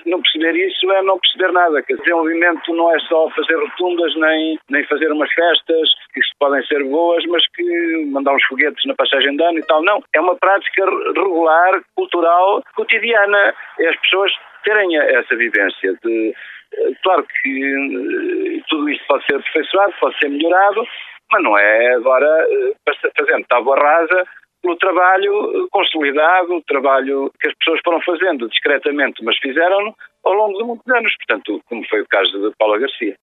não perceber isso é não perceber nada. Que desenvolvimento não é só fazer rotundas, nem fazer umas festas, que podem ser boas, mas que mandar uns foguetes na passagem de ano e tal. Não, é uma prática regular, cultural, cotidiana. É as pessoas terem essa vivência de... Claro que tudo isto pode ser aperfeiçoado, pode ser melhorado, mas não é agora fazendo tábua rasa pelo trabalho consolidado, o trabalho que as pessoas foram fazendo discretamente, mas fizeram ao longo de muitos anos. Portanto, como foi o caso de Paula Garcia.